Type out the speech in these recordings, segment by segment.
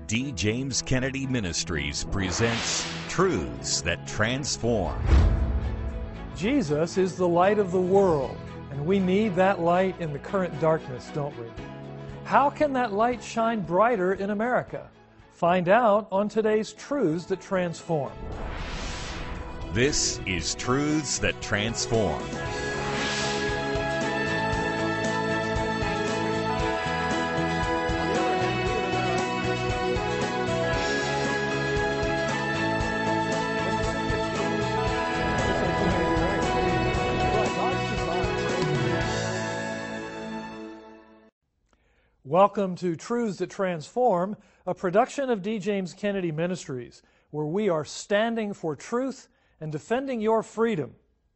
D. James Kennedy Ministries presents Truths That Transform. Jesus is the light of the world, and we need that light in the current darkness, don't we? How can that light shine brighter in America? Find out on today's Truths That Transform. This is Truths That Transform. Welcome to Truths That Transform, a production of D. James Kennedy Ministries, where we are standing for truth and defending your freedom.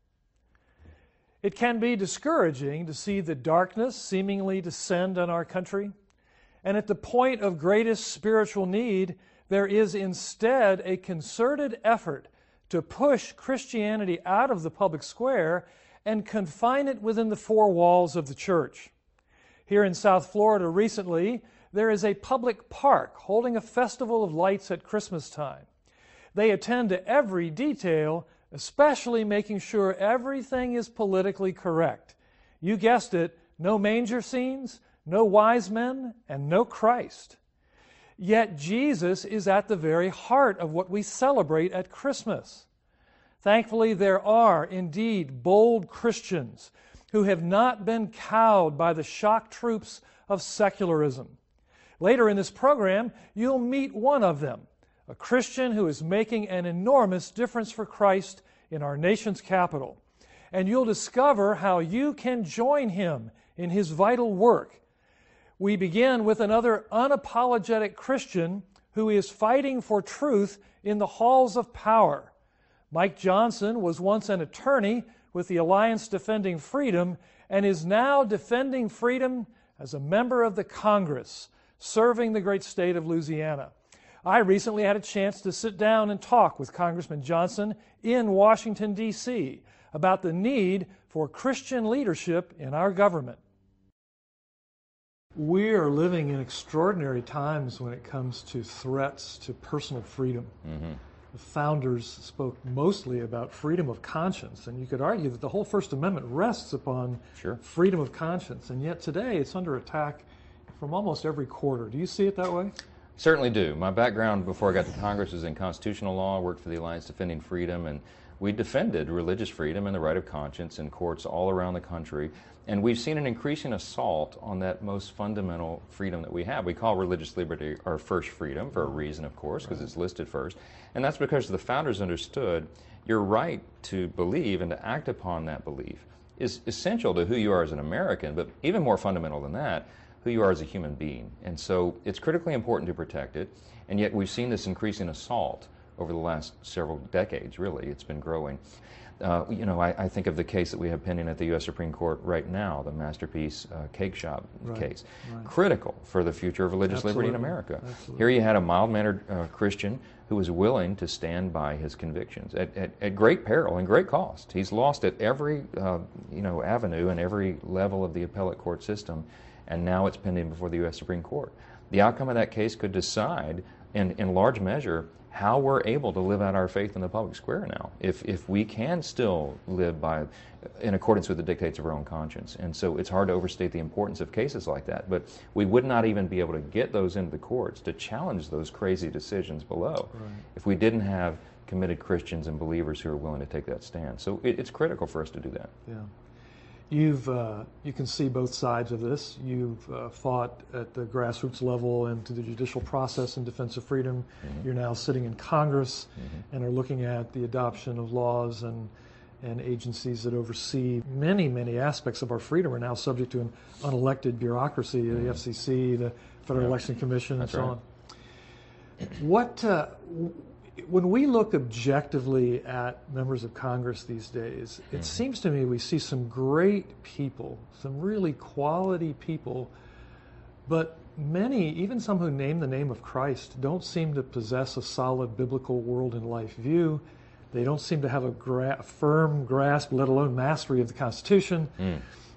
It can be discouraging to see the darkness seemingly descend on our country, and at the point of greatest spiritual need, there is instead a concerted effort to push Christianity out of the public square and confine it within the four walls of the church. Here in South Florida recently, there is a public park holding a festival of lights at Christmas time. They attend to every detail, especially making sure everything is politically correct. You guessed it, no manger scenes, no wise men, and no Christ. Yet Jesus is at the very heart of what we celebrate at Christmas. Thankfully, there are indeed bold Christians who have not been cowed by the shock troops of secularism. Later in this program, you'll meet one of them, a Christian who is making an enormous difference for Christ in our nation's capital. And you'll discover how you can join him in his vital work. We begin with another unapologetic Christian who is fighting for truth in the halls of power. Mike Johnson was once an attorney with the Alliance Defending Freedom and is now defending freedom as a member of the Congress, serving the great state of Louisiana. I recently had a chance to sit down and talk with Congressman Johnson in Washington, D.C. about the need for Christian leadership in our government. We are living in extraordinary times when it comes to threats to personal freedom. The founders spoke mostly about freedom of conscience, and you could argue that the whole First Amendment rests upon freedom of conscience, and yet today it's under attack from almost every quarter. Do you see it that way? Certainly do. My background before I got to Congress was in constitutional law. I worked for the Alliance Defending Freedom, and we defended religious freedom and the right of conscience in courts all around the country. And we've seen an increasing assault on that most fundamental freedom that we have. We call religious liberty our first freedom for a reason, of course, because it's listed first. And that's because the founders understood your right to believe and to act upon that belief is essential to who you are as an American, but even more fundamental than that, who you are as a human being. And so it's critically important to protect it, and yet we've seen this increasing assault over the last several decades, really. It's been growing. I think of the case that we have pending at the U.S. Supreme Court right now, the Masterpiece Cake Shop case. Critical for the future of religious liberty in America. Here you had a mild-mannered Christian who was willing to stand by his convictions at great peril and great cost. He's lost at every avenue and every level of the appellate court system, and now it's pending before the U.S. Supreme Court. The outcome of that case could decide, in large measure, how we're able to live out our faith in the public square now, if we can still live in accordance with the dictates of our own conscience. And so it's hard to overstate the importance of cases like that, but we would not even be able to get those into the courts to challenge those crazy decisions below if we didn't have committed Christians and believers who are willing to take that stand. So it's critical for us to do that. Yeah. You can see both sides of this. You've fought at the grassroots level and to the judicial process in defense of freedom. You're now sitting in Congress and are looking at the adoption of laws and agencies that oversee many aspects of our freedom are now subject to an unelected bureaucracy, the FCC, the Federal Election Commission, and so on. When we look objectively at members of Congress these days, it seems to me we see some great people, some really quality people, but many, even some who name the name of Christ, don't seem to possess a solid biblical world and life view. They don't seem to have a firm grasp, let alone mastery of the Constitution.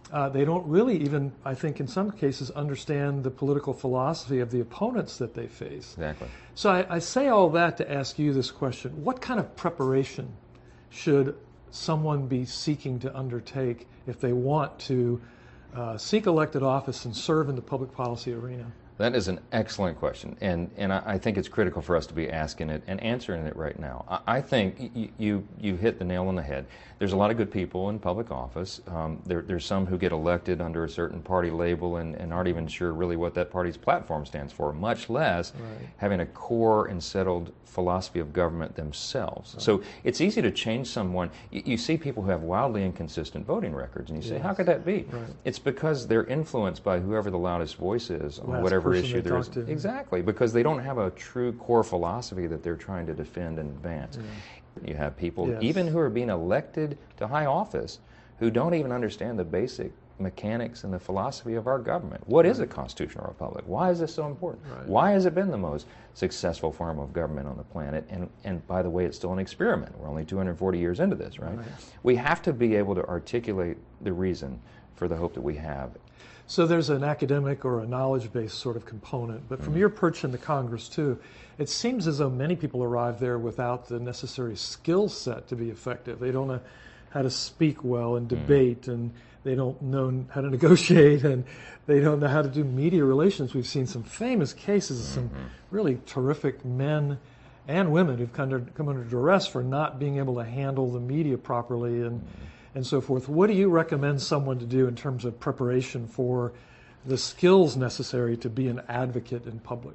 They don't really even, I think in some cases, understand the political philosophy of the opponents that they face. Exactly. So I say all that to ask you this question. What kind of preparation should someone be seeking to undertake if they want to seek elected office and serve in the public policy arena? That is an excellent question, and I think it's critical for us to be asking it and answering it right now. I think you hit the nail on the head. There's a lot of good people in public office. There's some who get elected under a certain party label and aren't even sure really what that party's platform stands for, much less having a core and settled philosophy of government themselves. Right. So it's easy to change someone. You see people who have wildly inconsistent voting records, and you say, how could that be? Right. It's because they're influenced by whoever the loudest voice is on whatever issue there is. Exactly, because they don't have a true core philosophy that they're trying to defend and advance. You have people, even who are being elected to high office, who don't even understand the basic mechanics and the philosophy of our government. What is a constitutional republic? Why is this so important? Why has it been the most successful form of government on the planet? And by the way, it's still an experiment. We're only 240 years into this, right? We have to be able to articulate the reason for the hope that we have. So there's an academic or a knowledge-based sort of component, but from your perch in the Congress too, it seems as though many people arrive there without the necessary skill set to be effective. They don't know how to speak well and debate, and they don't know how to negotiate, and they don't know how to do media relations. We've seen some famous cases of some really terrific men and women who've come under duress for not being able to handle the media properly and so forth. What do you recommend someone to do in terms of preparation for the skills necessary to be an advocate in public?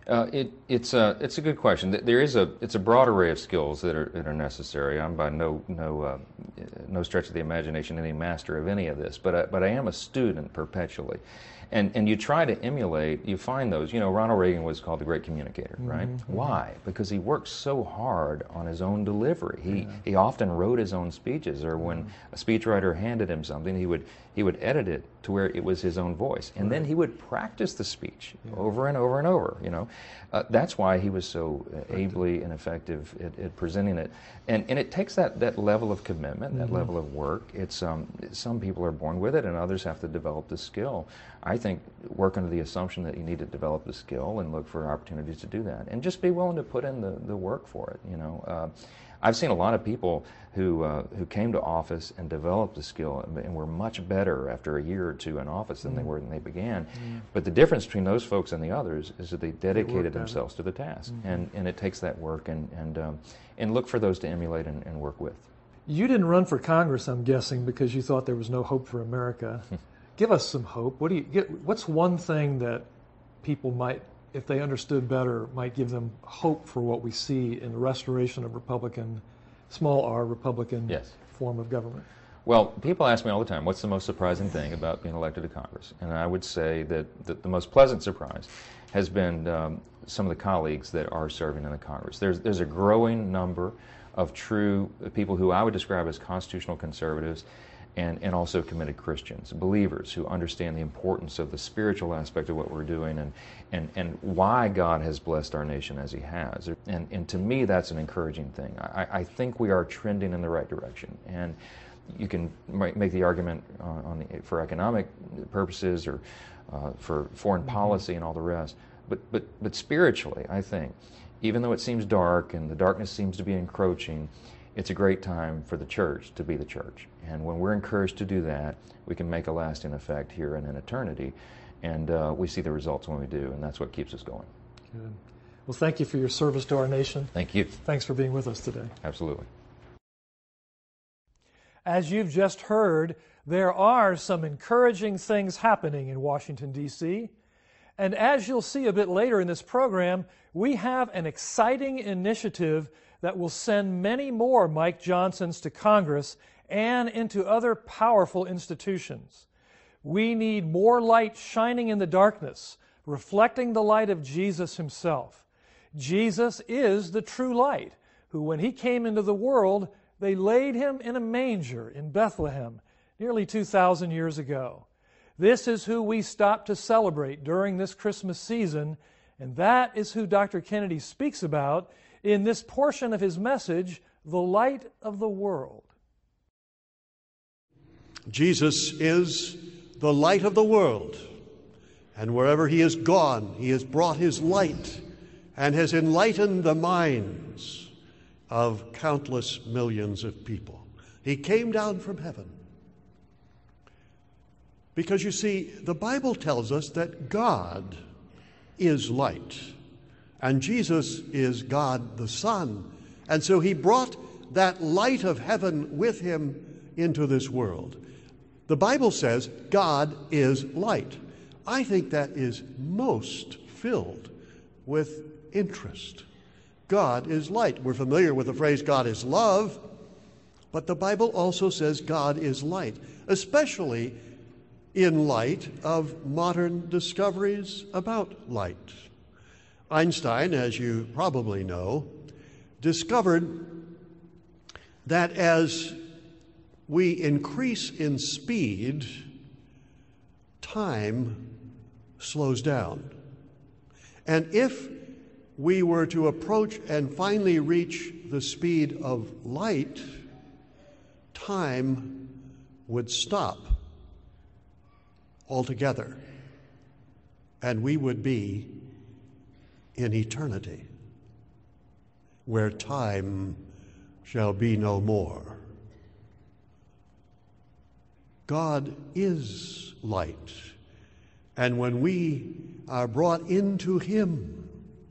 It's a good question. It's a broad array of skills that are necessary. I'm by no stretch of the imagination any master of any of this, but I am a student perpetually. And you try to emulate, you find those. You know, Ronald Reagan was called the great communicator, right? Why? Because he worked so hard on his own delivery. He often wrote his own speeches, or when a speechwriter handed him something, he would edit it to where it was his own voice. And then he would practice the speech over and over and over, you know. That's why he was so ably and effective at presenting it. And it takes that level of commitment, that level of work. It's some people are born with it, and others have to develop the skill. I think work under the assumption that you need to develop the skill and look for opportunities to do that, and just be willing to put in the work for it. You know, I've seen a lot of people who came to office and developed the skill and were much better after a year or two in office than they were when they began. But the difference between those folks and the others is that they dedicated themselves to the task, and it takes that work and look for those to emulate and work with. You didn't run for Congress, I'm guessing, because you thought there was no hope for America. Give us some hope. What's one thing that people might, if they understood better, might give them hope for what we see in the restoration of small r Republican form of government? Well, people ask me all the time, what's the most surprising thing about being elected to Congress? And I would say that the most pleasant surprise has been some of the colleagues that are serving in the Congress. There's a growing number of true people who I would describe as constitutional conservatives, and also committed Christians, believers who understand the importance of the spiritual aspect of what we're doing and why God has blessed our nation as He has. And to me, that's an encouraging thing. I think we are trending in the right direction. And you can make the argument for economic purposes or for foreign policy and all the rest. But spiritually, I think, even though it seems dark and the darkness seems to be encroaching, it's a great time for the church to be the church. And when we're encouraged to do that, we can make a lasting effect here and in eternity. And we see the results when we do, and that's what keeps us going. Good. Well, thank you for your service to our nation. Thank you. Thanks for being with us today. Absolutely. As you've just heard, there are some encouraging things happening in Washington, D.C. And as you'll see a bit later in this program, we have an exciting initiative that will send many more Mike Johnsons to Congress and into other powerful institutions. We need more light shining in the darkness, reflecting the light of Jesus Himself. Jesus is the true light, who when He came into the world, they laid Him in a manger in Bethlehem nearly 2,000 years ago. This is who we stop to celebrate during this Christmas season, and that is who Dr. Kennedy speaks about in this portion of his message, The Light of the World. Jesus is the light of the world, and wherever he has gone, he has brought his light and has enlightened the minds of countless millions of people. He came down from heaven. Because you see, the Bible tells us that God is light, and Jesus is God the Son. And so he brought that light of heaven with him into this world. The Bible says God is light. I think that is most filled with interest. God is light. We're familiar with the phrase God is love, but the Bible also says God is light, especially in light of modern discoveries about light. Einstein, as you probably know, discovered that as we increase in speed, time slows down. And if we were to approach and finally reach the speed of light, time would stop altogether, and we would be in eternity, where time shall be no more. God is light, and when we are brought into him,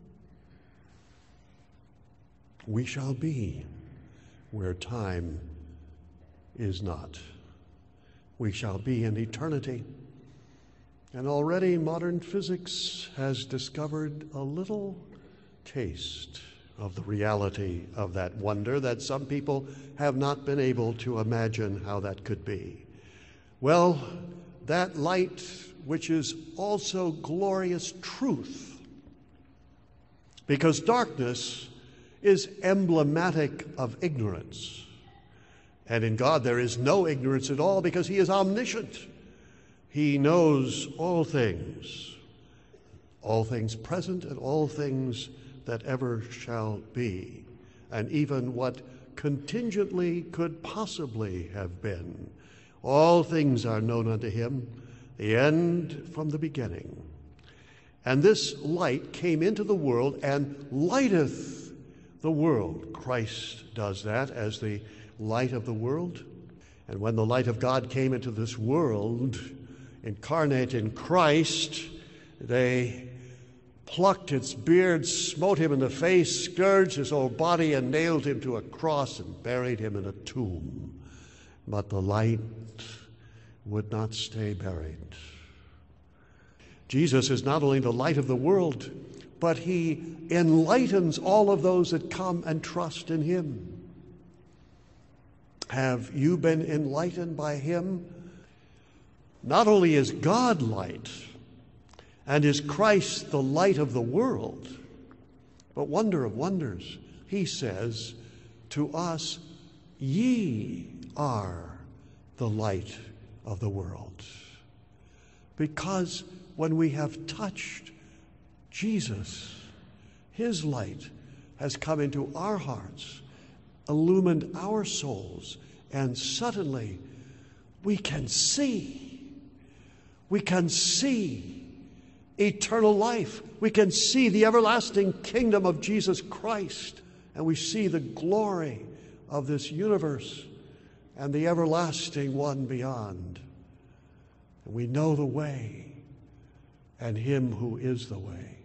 we shall be where time is not. We shall be in eternity. And already modern physics has discovered a little taste of the reality of that wonder that some people have not been able to imagine how that could be. Well, that light, which is also glorious truth, because darkness is emblematic of ignorance. And in God there is no ignorance at all, because he is omniscient. He knows all things present and all things that ever shall be, and even what contingently could possibly have been. All things are known unto him, the end from the beginning. And this light came into the world and lighteth the world. Christ does that as the light of the world. And when the light of God came into this world, incarnate in Christ, they plucked its beard, smote him in the face, scourged his whole body, and nailed him to a cross and buried him in a tomb. But the light would not stay buried. Jesus is not only the light of the world, but he enlightens all of those that come and trust in him. Have you been enlightened by him? Not only is God light, and is Christ the light of the world, but wonder of wonders, he says to us, ye are the light of the world. Because when we have touched Jesus, his light has come into our hearts, illumined our souls, and suddenly we can see eternal life. We can see the everlasting kingdom of Jesus Christ, and we see the glory of this universe and the everlasting one beyond. And we know the way and him who is the way.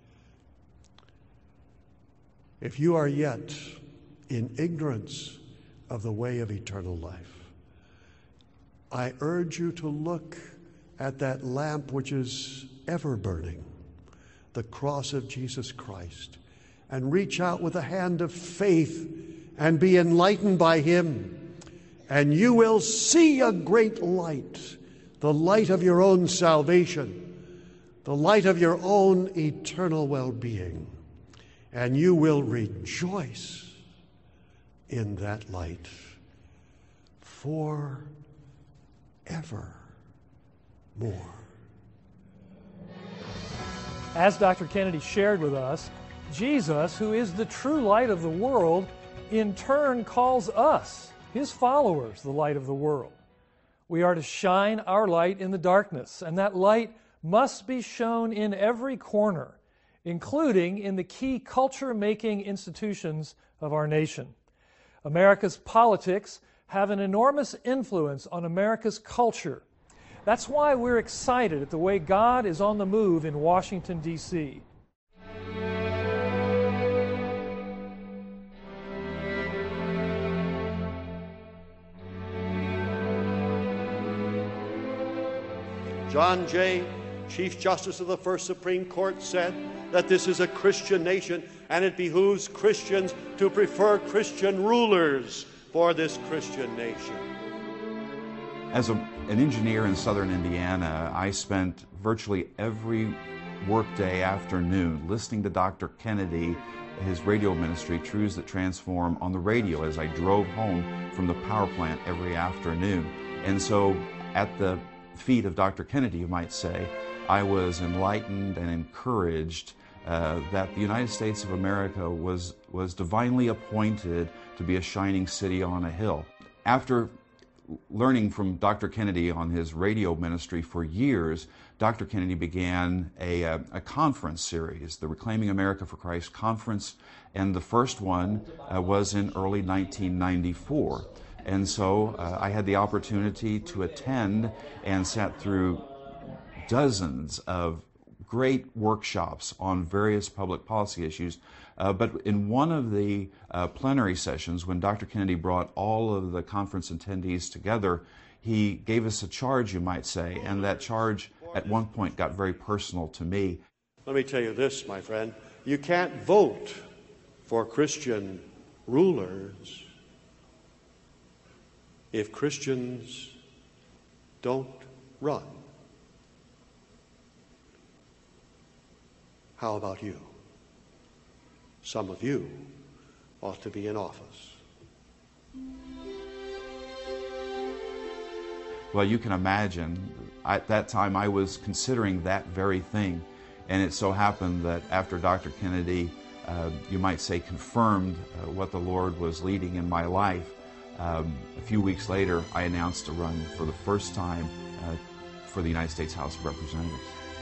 If you are yet in ignorance of the way of eternal life, I urge you to look at that lamp which is ever burning, the cross of Jesus Christ, and reach out with a hand of faith and be enlightened by him, and you will see a great light, the light of your own salvation, the light of your own eternal well-being, and you will rejoice in that light forevermore. As Dr. Kennedy shared with us, Jesus, who is the true light of the world, in turn calls us, his followers, the light of the world. We are to shine our light in the darkness, and that light must be shown in every corner, including in the key culture-making institutions of our nation. America's politics have an enormous influence on America's culture. That's why we're excited at the way God is on the move in Washington, D.C. John Jay, Chief Justice of the First Supreme Court, said that this is a Christian nation and it behooves Christians to prefer Christian rulers for this Christian nation. As an engineer in southern Indiana, I spent virtually every workday afternoon listening to Dr. Kennedy, his radio ministry, Truths That Transform, on the radio as I drove home from the power plant every afternoon. And so at the feet of Dr. Kennedy, you might say, I was enlightened and encouraged that the United States of America was divinely appointed to be a shining city on a hill. After learning from Dr. Kennedy on his radio ministry for years, Dr. Kennedy began a conference series, the Reclaiming America for Christ Conference, and the first one was in early 1994. And so I had the opportunity to attend and sat through dozens of great workshops on various public policy issues. But in one of the plenary sessions, when Dr. Kennedy brought all of the conference attendees together, he gave us a charge, you might say, and that charge at one point got very personal to me. Let me tell you this, my friend. You can't vote for Christian rulers if Christians don't run. How about you? Some of you ought to be in office. Well, you can imagine, at that time I was considering that very thing. And it so happened that after Dr. Kennedy, you might say, confirmed what the Lord was leading in my life, a few weeks later, I announced a run for the first time for the United States House of Representatives.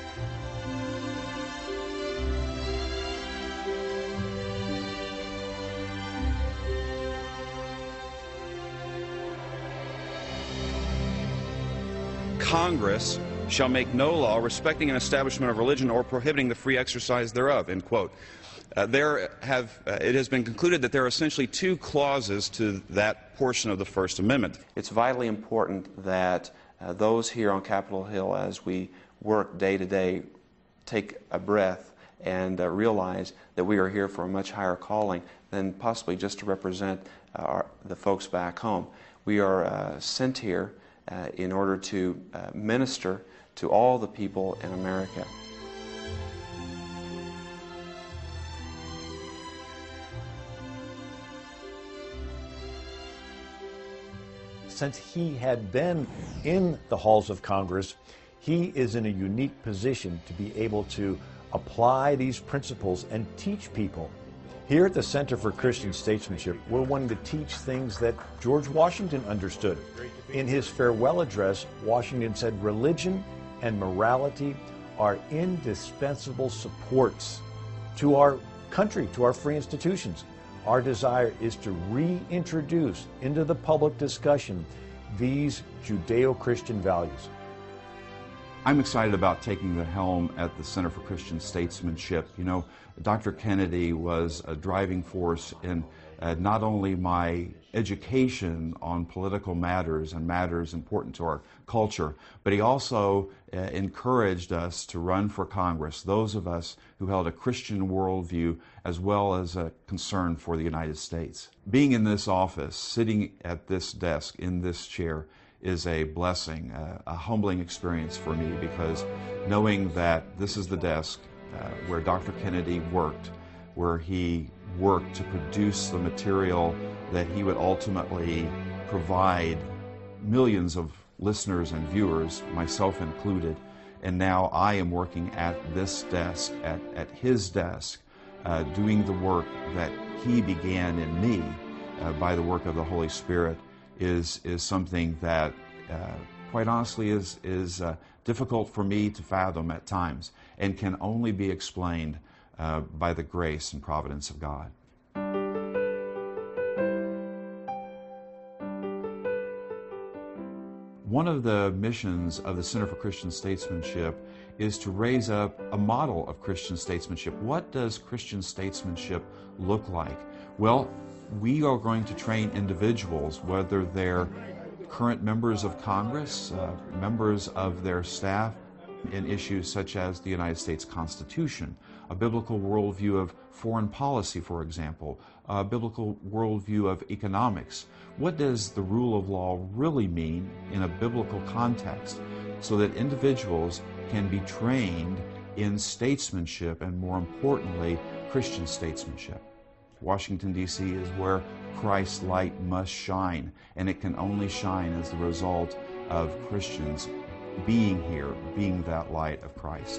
Congress shall make no law respecting an establishment of religion or prohibiting the free exercise thereof, end quote. It has been concluded that there are essentially two clauses to that portion of the First Amendment. It's vitally important that those here on Capitol Hill, as we work day to day, take a breath and realize that we are here for a much higher calling than possibly just to represent the folks back home. We are sent here in order to minister to all the people in America. Since he had been in the halls of Congress, he is in a unique position to be able to apply these principles and teach people. Here at the Center for Christian Statesmanship, we're wanting to teach things that George Washington understood. In his farewell address, Washington said religion and morality are indispensable supports to our country, to our free institutions. Our desire is to reintroduce into the public discussion these Judeo-Christian values. I'm excited about taking the helm at the Center for Christian Statesmanship. You know, Dr. Kennedy was a driving force in not only my education on political matters and matters important to our culture, but he also encouraged us to run for Congress, those of us who held a Christian worldview as well as a concern for the United States. Being in this office, sitting at this desk, in this chair, is a blessing, a humbling experience for me, because knowing that this is the desk where Dr. Kennedy worked, where he worked to produce the material that he would ultimately provide millions of listeners and viewers, myself included, and now I am working at this desk, at his desk, doing the work that he began in me by the work of the Holy Spirit, is something that quite honestly is difficult for me to fathom at times, and can only be explained by the grace and providence of God. One of the missions of the Center for Christian Statesmanship is to raise up a model of Christian statesmanship. What does Christian statesmanship look like? Well, we are going to train individuals, whether they're current members of Congress, members of their staff, in issues such as the United States Constitution, a biblical worldview of foreign policy, for example, a biblical worldview of economics. What does the rule of law really mean in a biblical context, so that individuals can be trained in statesmanship and, more importantly, Christian statesmanship? Washington, D.C. is where Christ's light must shine, and it can only shine as the result of Christians being here, being that light of Christ.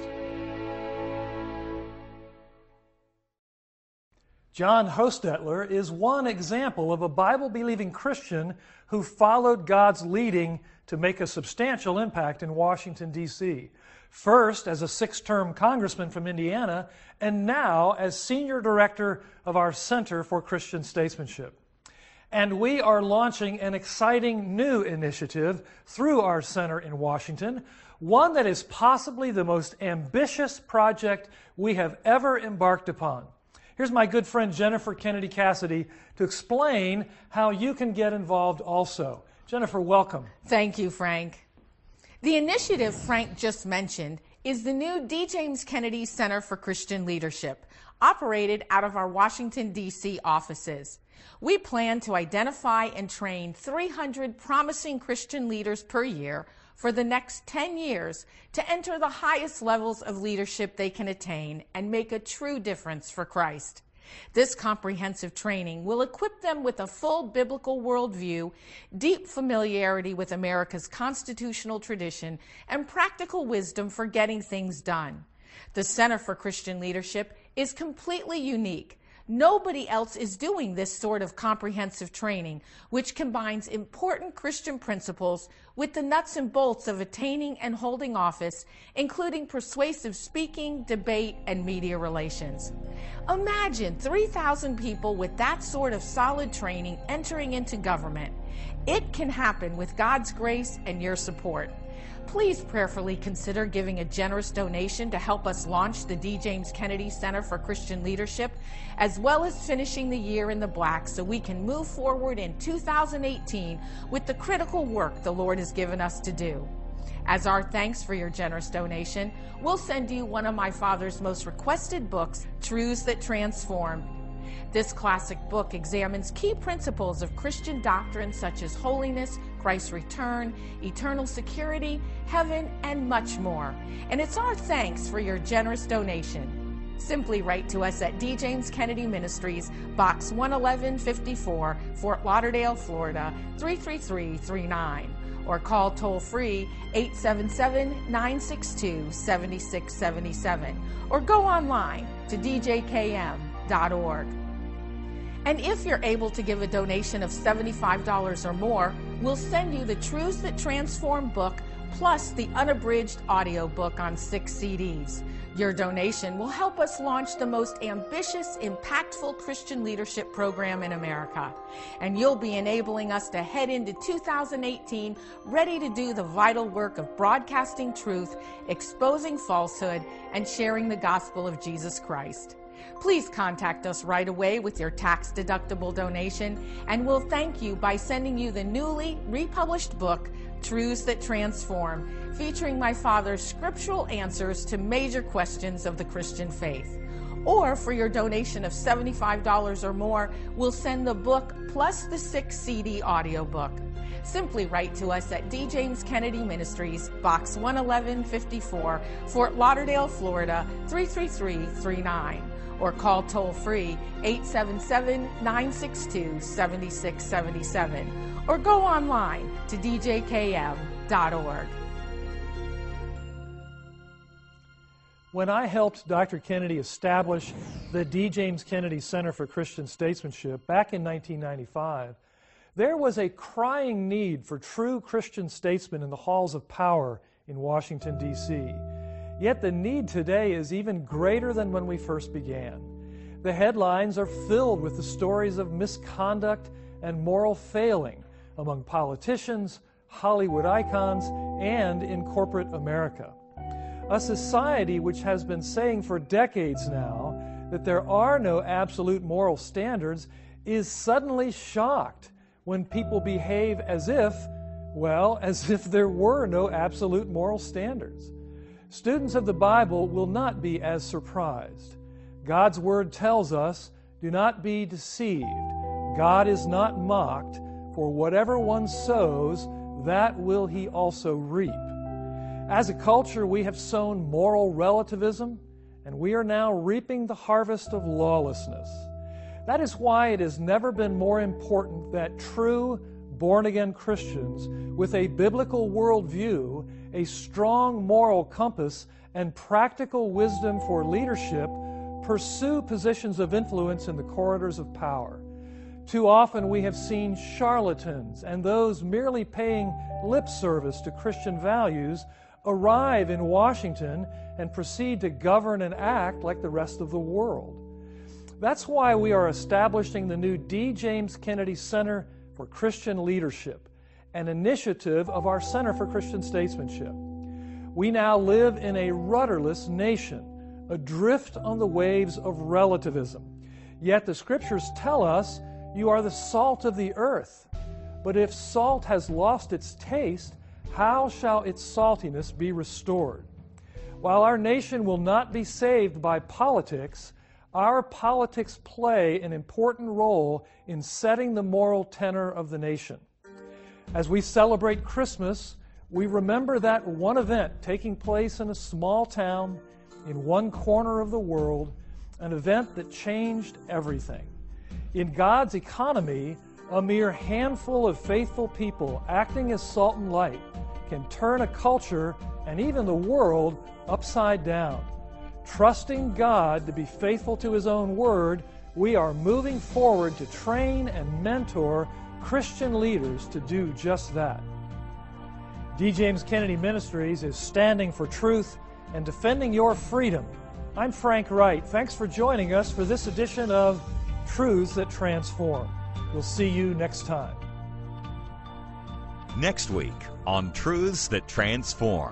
John Hostetler is one example of a Bible-believing Christian who followed God's leading to make a substantial impact in Washington, D.C. First as a 6-term congressman from Indiana, and now as senior director of our Center for Christian Statesmanship. And we are launching an exciting new initiative through our center in Washington, one that is possibly the most ambitious project we have ever embarked upon. Here's my good friend Jennifer Kennedy Cassidy to explain how you can get involved also. Jennifer, welcome. Thank you, Frank. The initiative Frank just mentioned is the new D. James Kennedy Center for Christian Leadership, operated out of our Washington, D.C. offices. We plan to identify and train 300 promising Christian leaders per year for the next 10 years to enter the highest levels of leadership they can attain and make a true difference for Christ. This comprehensive training will equip them with a full biblical worldview, deep familiarity with America's constitutional tradition, and practical wisdom for getting things done. The Center for Christian Leadership is completely unique. Nobody else is doing this sort of comprehensive training, which combines important Christian principles with the nuts and bolts of attaining and holding office, including persuasive speaking, debate, and media relations. Imagine 3,000 people with that sort of solid training entering into government. It can happen with God's grace and your support. Please prayerfully consider giving a generous donation to help us launch the D. James Kennedy Center for Christian Leadership, as well as finishing the year in the black so we can move forward in 2018 with the critical work the Lord has given us to do. As our thanks for your generous donation, we'll send you one of my father's most requested books, Truths That Transform. This classic book examines key principles of Christian doctrine such as holiness, Christ's return, eternal security, heaven, and much more. And it's our thanks for your generous donation. Simply write to us at D. James Kennedy Ministries, Box 11154, Fort Lauderdale, Florida, 33339. Or call toll-free 877-962-7677. Or go online to djkm.org. And if you're able to give a donation of $75 or more, we'll send you the Truths That Transform book plus the unabridged audio book on 6 CDs. Your donation will help us launch the most ambitious, impactful Christian leadership program in America. And you'll be enabling us to head into 2018 ready to do the vital work of broadcasting truth, exposing falsehood, and sharing the gospel of Jesus Christ. Please contact us right away with your tax-deductible donation, and we'll thank you by sending you the newly republished book, Truths That Transform, featuring my father's scriptural answers to major questions of the Christian faith. Or for your donation of $75 or more, we'll send the book plus the 6 CD audiobook. Simply write to us at D. James Kennedy Ministries, Box 11154, Fort Lauderdale, Florida, 33339. Or call toll-free 877-962-7677. Or go online to djkm.org. When I helped Dr. Kennedy establish the D. James Kennedy Center for Christian Statesmanship back in 1995, There was a crying need for true Christian statesmen in the halls of power in Washington, D.C. Yet the need today is even greater than when we first began. The headlines are filled with the stories of misconduct and moral failing among politicians, Hollywood icons, and in corporate America. A society which has been saying for decades now that there are no absolute moral standards is suddenly shocked when people behave as if there were no absolute moral standards. Students of the Bible will not be as surprised. God's Word tells us, "Do not be deceived. God is not mocked, for whatever one sows, that will he also reap." As a culture, we have sown moral relativism, and we are now reaping the harvest of lawlessness. That is why it has never been more important that true, born-again Christians with a biblical worldview, a strong moral compass, and practical wisdom for leadership pursue positions of influence in the corridors of power. Too often we have seen charlatans and those merely paying lip service to Christian values arrive in Washington and proceed to govern and act like the rest of the world. That's why we are establishing the new D. James Kennedy Center for Christian Leadership, an initiative of our Center for Christian Statesmanship. We now live in a rudderless nation, adrift on the waves of relativism. Yet the Scriptures tell us you are the salt of the earth. But if salt has lost its taste, how shall its saltiness be restored? While our nation will not be saved by politics, our politics play an important role in setting the moral tenor of the nation. As we celebrate Christmas, we remember that one event taking place in a small town in one corner of the world, an event that changed everything. In God's economy, a mere handful of faithful people acting as salt and light can turn a culture and even the world upside down. Trusting God to be faithful to His own word, we are moving forward to train and mentor Christian leaders to do just that. D. James Kennedy Ministries is standing for truth and defending your freedom. I'm Frank Wright. Thanks for joining us for this edition of Truths That Transform. We'll see you next time. Next week on Truths That Transform.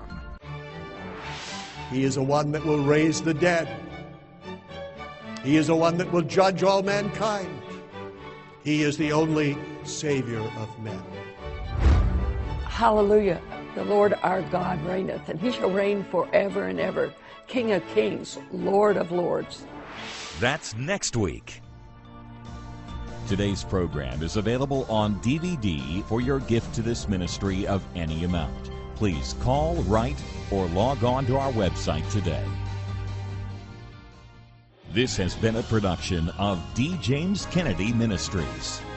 He is the one that will raise the dead. He is the one that will judge all mankind. He is the only Savior of men. Hallelujah. The Lord our God reigneth, and He shall reign forever and ever. King of kings, Lord of lords. That's next week. Today's program is available on DVD for your gift to this ministry of any amount. Please call, write, or log on to our website today. This has been a production of D. James Kennedy Ministries.